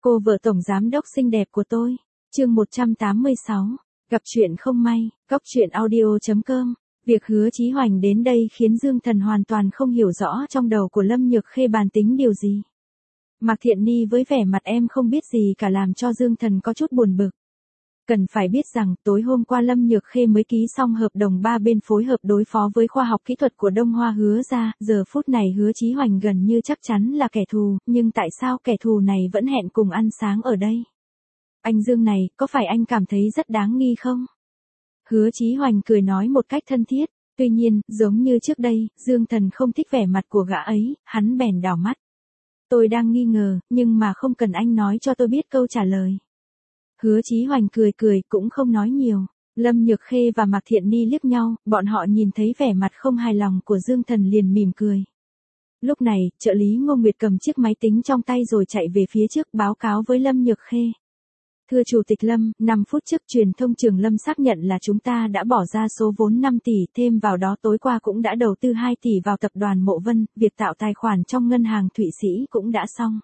Cô vợ tổng giám đốc xinh đẹp của tôi. Chương 186. Gặp chuyện không may. Góc truyện audio.com. Việc Hứa Chí Hoành đến đây khiến Dương Thần hoàn toàn không hiểu rõ trong đầu của Lâm Nhược Khê bàn tính điều gì. Mạc Thiện Ni với vẻ mặt em không biết gì cả làm cho Dương Thần có chút buồn bực. Cần phải biết rằng tối hôm qua Lâm Nhược Khê mới ký xong hợp đồng 3 bên phối hợp đối phó với khoa học kỹ thuật của Đông Hoa Hứa ra, giờ phút này Hứa Chí Hoành gần như chắc chắn là kẻ thù, nhưng tại sao kẻ thù này vẫn hẹn cùng ăn sáng ở đây? Anh Dương này, có phải anh cảm thấy rất đáng nghi không? Hứa Chí Hoành cười nói một cách thân thiết, tuy nhiên, giống như trước đây, Dương Thần không thích vẻ mặt của gã ấy, hắn bèn đảo mắt. Tôi đang nghi ngờ, nhưng mà không cần anh nói cho tôi biết câu trả lời. Hứa Chí Hoành cười cười cũng không nói nhiều. Lâm Nhược Khê và Mạc Thiện Ni liếc nhau, bọn họ nhìn thấy vẻ mặt không hài lòng của Dương Thần liền mỉm cười. Lúc này, trợ lý Ngô Nguyệt cầm chiếc máy tính trong tay rồi chạy về phía trước báo cáo với Lâm Nhược Khê. Thưa Chủ tịch Lâm, 5 phút trước truyền thông Trường Lâm xác nhận là chúng ta đã bỏ ra số vốn 5 tỷ, thêm vào đó tối qua cũng đã đầu tư 2 tỷ vào tập đoàn Mộ Vân, việc tạo tài khoản trong ngân hàng Thụy Sĩ cũng đã xong.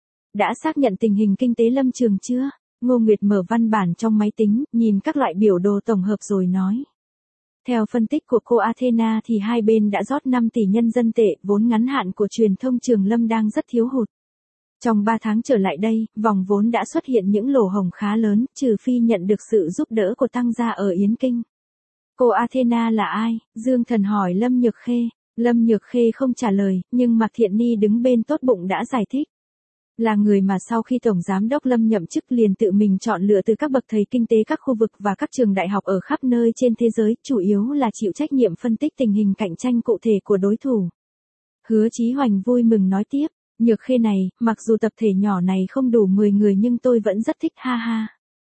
Đã xác nhận tình hình kinh tế Lâm Trường chưa? Ngô Nguyệt mở văn bản trong máy tính, nhìn các loại biểu đồ tổng hợp rồi nói. Theo phân tích của cô Athena thì hai bên đã rót 5 tỷ nhân dân tệ, vốn ngắn hạn của truyền thông Trường Lâm đang rất thiếu hụt. Trong 3 tháng trở lại đây, vòng vốn đã xuất hiện những lỗ hổng khá lớn, trừ phi nhận được sự giúp đỡ của tăng gia ở Yến Kinh. Cô Athena là ai? Dương Thần hỏi Lâm Nhược Khê. Lâm Nhược Khê không trả lời, nhưng Mạc Thiện Ni đứng bên tốt bụng đã giải thích. Là người mà sau khi Tổng Giám đốc Lâm nhậm chức liền tự mình chọn lựa từ các bậc thầy kinh tế các khu vực và các trường đại học ở khắp nơi trên thế giới, chủ yếu là chịu trách nhiệm phân tích tình hình cạnh tranh cụ thể của đối thủ. Hứa Chí Hoành vui mừng nói tiếp, Nhược Khê này, mặc dù tập thể nhỏ này không đủ 10 người nhưng tôi vẫn rất thích ha ha.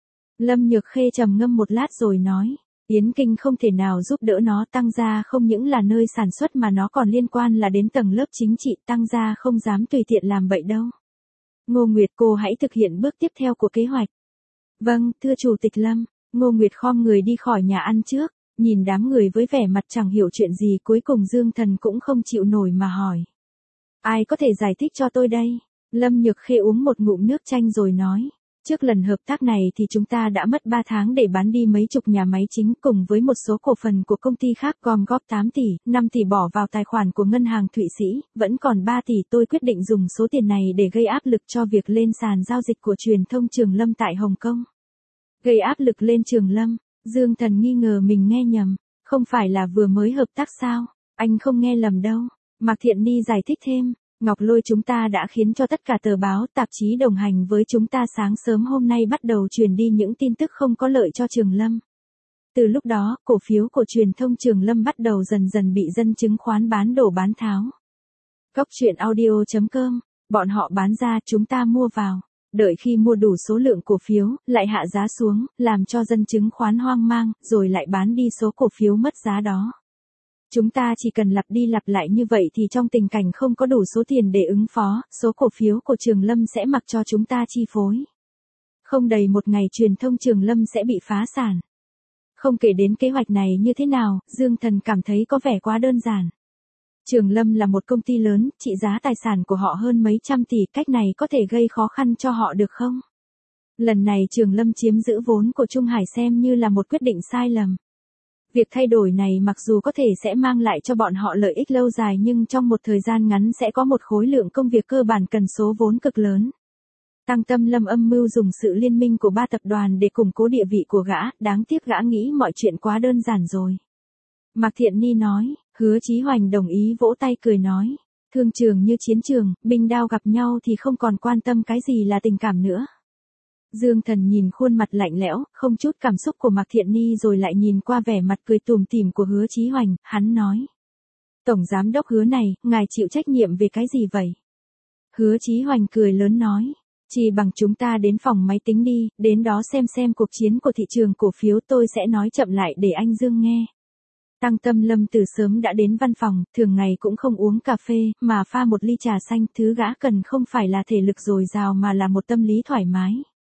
Lâm Nhược Khê trầm ngâm một lát rồi nói, Yến Kinh không thể nào giúp đỡ nó, tăng gia không những là nơi sản xuất mà nó còn liên quan là đến tầng lớp chính trị, tăng gia không dám tùy tiện làm bậy đâu. Ngô Nguyệt cô hãy thực hiện bước tiếp theo của kế hoạch. Vâng, thưa Chủ tịch Lâm. Ngô Nguyệt khom người đi khỏi nhà ăn trước, nhìn đám người với vẻ mặt chẳng hiểu chuyện gì, cuối cùng Dương Thần cũng không chịu nổi mà hỏi. Ai có thể giải thích cho tôi đây? Lâm Nhược Khê uống một ngụm nước chanh rồi nói. Trước lần hợp tác này thì chúng ta đã mất 3 tháng để bán đi mấy chục nhà máy chính cùng với một số cổ phần của công ty khác gom góp 8 tỷ, 5 tỷ bỏ vào tài khoản của ngân hàng Thụy Sĩ, vẫn còn 3 tỷ tôi quyết định dùng số tiền này để gây áp lực cho việc lên sàn giao dịch của truyền thông Trường Lâm tại Hồng Kông. Gây áp lực lên Trường Lâm, Dương Thần nghi ngờ mình nghe nhầm, không phải là vừa mới hợp tác sao, anh không nghe lầm đâu, Mạc Thiện Ni giải thích thêm. Ngọc Lôi chúng ta đã khiến cho tất cả tờ báo, tạp chí đồng hành với chúng ta sáng sớm hôm nay bắt đầu truyền đi những tin tức không có lợi cho Trường Lâm. Từ lúc đó, cổ phiếu của truyền thông Trường Lâm bắt đầu dần dần bị dân chứng khoán bán đổ bán tháo. Góc truyện audio.com, bọn họ bán ra chúng ta mua vào, đợi khi mua đủ số lượng cổ phiếu, lại hạ giá xuống, làm cho dân chứng khoán hoang mang, rồi lại bán đi số cổ phiếu mất giá đó. Chúng ta chỉ cần lặp đi lặp lại như vậy thì trong tình cảnh không có đủ số tiền để ứng phó, số cổ phiếu của Trường Lâm sẽ mặc cho chúng ta chi phối. Không đầy một ngày truyền thông Trường Lâm sẽ bị phá sản. Không kể đến kế hoạch này như thế nào, Dương Thần cảm thấy có vẻ quá đơn giản. Trường Lâm là một công ty lớn, trị giá tài sản của họ hơn mấy trăm tỷ, cách này có thể gây khó khăn cho họ được không? Lần này Trường Lâm chiếm giữ vốn của Trung Hải xem như là một quyết định sai lầm. Việc thay đổi này mặc dù có thể sẽ mang lại cho bọn họ lợi ích lâu dài nhưng trong một thời gian ngắn sẽ có một khối lượng công việc cơ bản cần số vốn cực lớn. Tăng Tâm Lâm âm mưu dùng sự liên minh của 3 tập đoàn để củng cố địa vị của gã, đáng tiếc gã nghĩ mọi chuyện quá đơn giản rồi. Mạc Thiện Ni nói, Hứa Chí Hoành đồng ý vỗ tay cười nói, thương trường như chiến trường, binh đao gặp nhau thì không còn quan tâm cái gì là tình cảm nữa. Dương Thần nhìn khuôn mặt lạnh lẽo, không chút cảm xúc của Mạc Thiện Ni rồi lại nhìn qua vẻ mặt cười tủm tỉm của Hứa Chí Hoành, hắn nói. Tổng Giám đốc Hứa này, ngài chịu trách nhiệm về cái gì vậy? Hứa Chí Hoành cười lớn nói, chỉ bằng chúng ta đến phòng máy tính đi, đến đó xem cuộc chiến của thị trường cổ phiếu tôi sẽ nói chậm lại để anh Dương nghe. Tăng Tâm Lâm từ sớm đã đến văn phòng, thường ngày cũng không uống cà phê, mà pha một ly trà xanh, thứ gã cần không phải là thể lực dồi dào mà là một tâm lý thoải mái.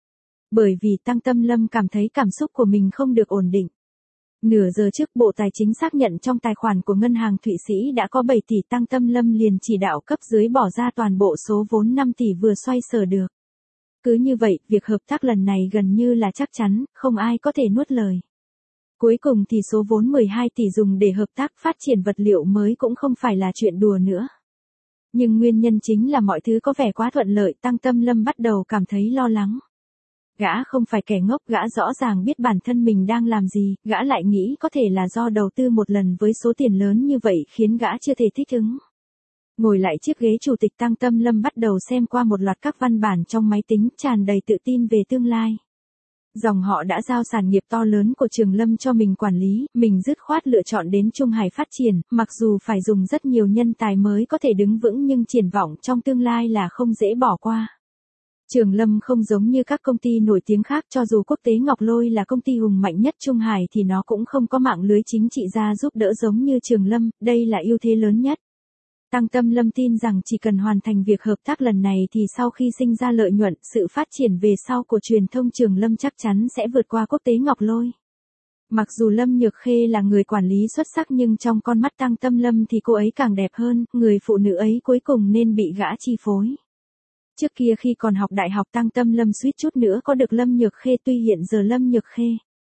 Bởi vì Tăng Tâm Lâm cảm thấy cảm xúc của mình không được ổn định. Nửa giờ trước Bộ Tài chính xác nhận trong tài khoản của ngân hàng Thụy Sĩ đã có 7 tỷ, Tăng Tâm Lâm liền chỉ đạo cấp dưới bỏ ra toàn bộ số vốn 5 tỷ vừa xoay sở được. Cứ như vậy, việc hợp tác lần này gần như là chắc chắn, không ai có thể nuốt lời. Cuối cùng thì số vốn 12 tỷ dùng để hợp tác phát triển vật liệu mới cũng không phải là chuyện đùa nữa. Nhưng nguyên nhân chính là mọi thứ có vẻ quá thuận lợi, Tăng Tâm Lâm bắt đầu cảm thấy lo lắng. Gã không phải kẻ ngốc, gã rõ ràng biết bản thân mình đang làm gì, gã lại nghĩ có thể là do đầu tư một lần với số tiền lớn như vậy khiến gã chưa thể thích ứng. Ngồi lại chiếc ghế chủ tịch, Tăng Tâm Lâm bắt đầu xem qua một loạt các văn bản trong máy tính, tràn đầy tự tin về tương lai. Dòng họ đã giao sản nghiệp to lớn của Trường Lâm cho mình quản lý, mình dứt khoát lựa chọn đến Trung Hải phát triển, mặc dù phải dùng rất nhiều nhân tài mới có thể đứng vững nhưng triển vọng trong tương lai là không dễ bỏ qua. Trường Lâm không giống như các công ty nổi tiếng khác, cho dù Quốc tế Ngọc Lôi là công ty hùng mạnh nhất Trung Hải thì nó cũng không có mạng lưới chính trị gia giúp đỡ giống như Trường Lâm, đây là ưu thế lớn nhất. Tăng Tâm Lâm tin rằng chỉ cần hoàn thành việc hợp tác lần này thì sau khi sinh ra lợi nhuận, sự phát triển về sau của truyền thông Trường Lâm chắc chắn sẽ vượt qua Quốc tế Ngọc Lôi. Mặc dù Lâm Nhược Khê là người quản lý xuất sắc nhưng trong con mắt Tăng Tâm Lâm thì cô ấy càng đẹp hơn, người phụ nữ ấy cuối cùng nên bị gã chi phối. Trước kia khi còn học đại học, Tăng Tâm Lâm suýt chút nữa có được Lâm Nhược Khê, tuy hiện giờ Lâm Nhược Khê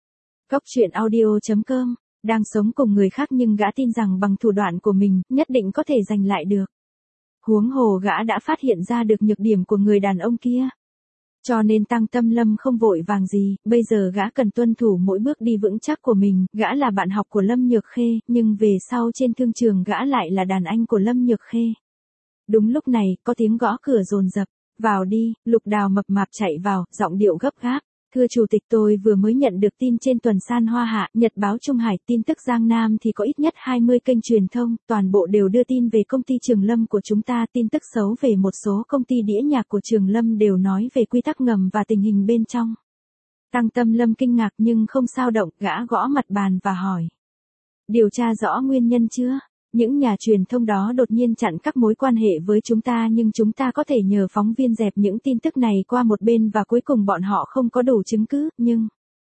Cóc truyện audio.com đang sống cùng người khác nhưng gã tin rằng bằng thủ đoạn của mình, nhất định có thể giành lại được. Huống hồ gã đã phát hiện ra được nhược điểm của người đàn ông kia. Cho nên Tăng Tâm Lâm không vội vàng gì, bây giờ gã cần tuân thủ mỗi bước đi vững chắc của mình, gã là bạn học của Lâm Nhược Khê, nhưng về sau trên thương trường gã lại là đàn anh của Lâm Nhược Khê. Đúng lúc này, có tiếng gõ cửa dồn dập. Vào đi, Lục Đào mập mạp chạy vào, giọng điệu gấp gáp. Thưa chủ tịch, tôi vừa mới nhận được tin trên tuần san Hoa Hạ, Nhật báo Trung Hải, tin tức Giang Nam thì có ít nhất 20 kênh truyền thông, toàn bộ đều đưa tin về công ty Trường Lâm của chúng ta, tin tức xấu về một số công ty đĩa nhạc của Trường Lâm đều nói về quy tắc ngầm và tình hình bên trong. Tăng Tâm Lâm kinh ngạc nhưng không sao động, gã gõ mặt bàn và hỏi. Điều tra rõ nguyên nhân chưa? Những nhà truyền thông đó đột nhiên chặn các mối quan hệ với chúng ta nhưng chúng ta có thể nhờ phóng viên dẹp những tin tức này qua một bên và cuối cùng bọn họ không có đủ chứng cứ, nhưng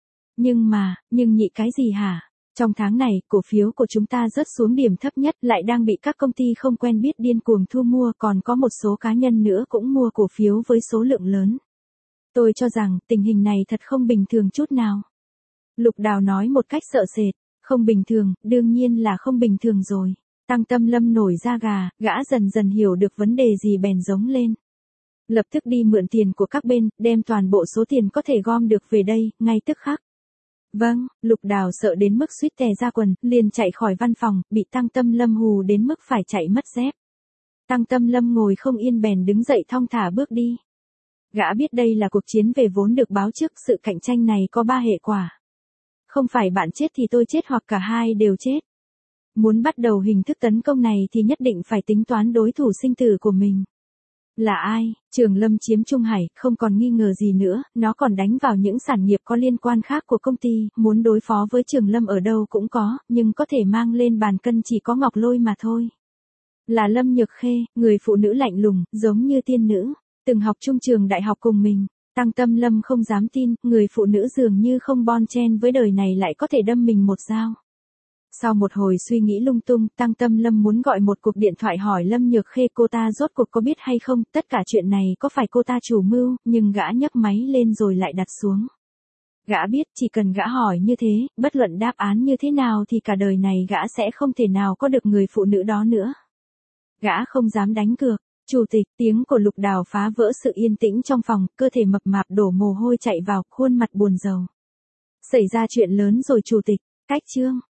nhị cái gì hả? Trong tháng này, cổ phiếu của chúng ta rớt xuống điểm thấp nhất, lại đang bị các công ty không quen biết điên cuồng thu mua, còn có một số cá nhân nữa cũng mua cổ phiếu với số lượng lớn. Tôi cho rằng, tình hình này thật không bình thường chút nào. Lục Đào nói một cách sợ sệt, không bình thường, đương nhiên là không bình thường rồi. Tăng Tâm Lâm nổi da gà, gã dần dần hiểu được vấn đề gì bèn giống lên. Lập tức đi mượn tiền của các bên, đem toàn bộ số tiền có thể gom được về đây, ngay tức khắc. Vâng, Lục Đào sợ đến mức suýt tè ra quần, liền chạy khỏi văn phòng, bị Tăng Tâm Lâm hù đến mức phải chạy mất dép. Tăng Tâm Lâm ngồi không yên bèn đứng dậy thong thả bước đi. Gã biết đây là cuộc chiến về vốn được báo trước, sự cạnh tranh này có 3 hệ quả. Không phải bạn chết thì tôi chết hoặc cả hai đều chết. Muốn bắt đầu hình thức tấn công này thì nhất định phải tính toán đối thủ sinh tử của mình. Là ai? Trường Lâm chiếm Trung Hải, không còn nghi ngờ gì nữa, nó còn đánh vào những sản nghiệp có liên quan khác của công ty, muốn đối phó với Trường Lâm ở đâu cũng có, nhưng có thể mang lên bàn cân chỉ có Ngọc Lôi mà thôi. Là Lâm Nhược Khê, người phụ nữ lạnh lùng, giống như tiên nữ, từng học chung trường đại học cùng mình. Tăng Tâm Lâm không dám tin, người phụ nữ dường như không bon chen với đời này lại có thể đâm mình một dao. Sau một hồi suy nghĩ lung tung, Tăng Tâm Lâm muốn gọi một cuộc điện thoại hỏi Lâm Nhược Khê cô ta rốt cuộc có biết hay không, tất cả chuyện này có phải cô ta chủ mưu, nhưng gã nhấc máy lên rồi lại đặt xuống. Gã biết chỉ cần gã hỏi như thế, bất luận đáp án như thế nào thì cả đời này gã sẽ không thể nào có được người phụ nữ đó nữa. Gã không dám đánh cược. Chủ tịch, tiếng của Lục Đào phá vỡ sự yên tĩnh trong phòng, cơ thể mập mạp đổ mồ hôi chạy vào, khuôn mặt buồn rầu. Xảy ra chuyện lớn rồi chủ tịch, cách chương.